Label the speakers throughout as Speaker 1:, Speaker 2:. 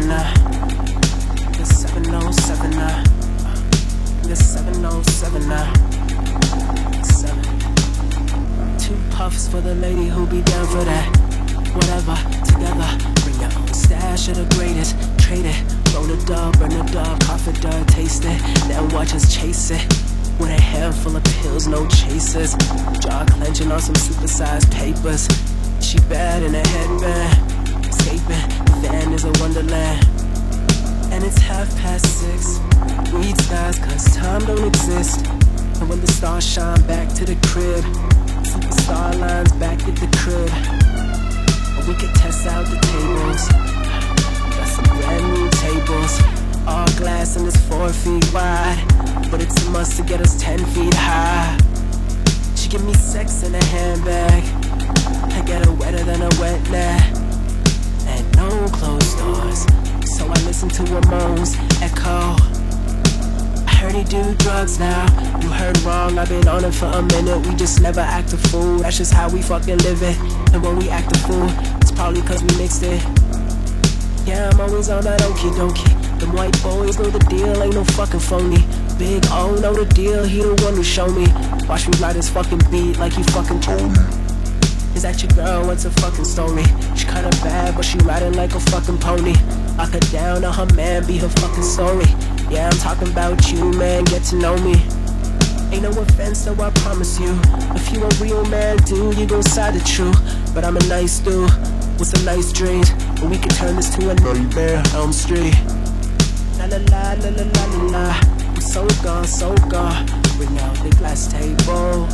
Speaker 1: now. The 707 now. The 707 now. 7. 2 puffs for the lady who be down for that. Whatever, together. Bring your own stash of the greatest. Trade it, roll the dub, burn the dub, cough it dub, taste it. Then watch us chase it. With a handful of pills, no chasers. Jaw clenching on some supersized papers. She bad in a headband. Escaping, the van is a wonderland. And it's 6:30. Read skies cause time don't exist. And when the stars shine back to the crib, superstar lines back at the crib. And we could test out the tables. Got some brand new tables. All glass and it's 4 feet wide. But it's a must to get us 10 feet high. She give me sex in a handbag. I get her wetter than a wet nap. And no closed doors. So I listen to her moans echo. I heard he do drugs now. You heard wrong, I've been on it for a minute. We just never act a fool. That's just how we fucking live it. And when we act a fool, it's probably cause we mixed it. Yeah, I'm always on that okie dokie. Them white boys know the deal, ain't no fucking phony. Big O know the deal, he the one who show me. Watch me ride his fucking beat like he fucking told me. Is that your girl? What's a fucking story? She kinda bad, but she riding like a fucking pony. Lock her down on her man, be her fucking story. Yeah, I'm talking about you, man, get to know me. Ain't no offense, though, I promise you. If you a real man, dude, you gon' side the truth. But I'm a nice dude with some nice dreams. And we can turn this to a nightmare, Elm Street. La la la la la la la la. I'm so gone. Bring out the glass tables.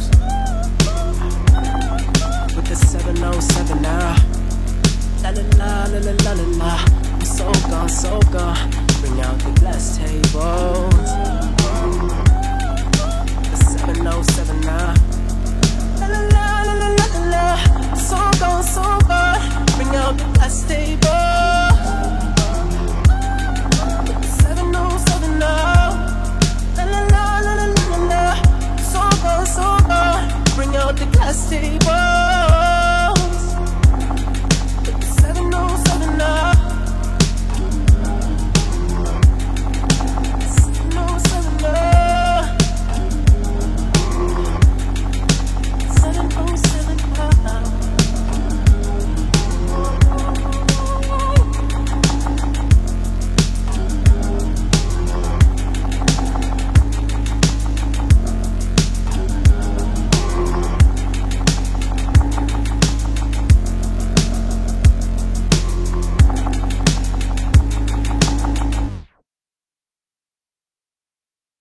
Speaker 1: With the 707 now. La la la la la la la la. I'm so gone. Bring out the glass tables. The 707 now. La la la la la la la. I'm so gone.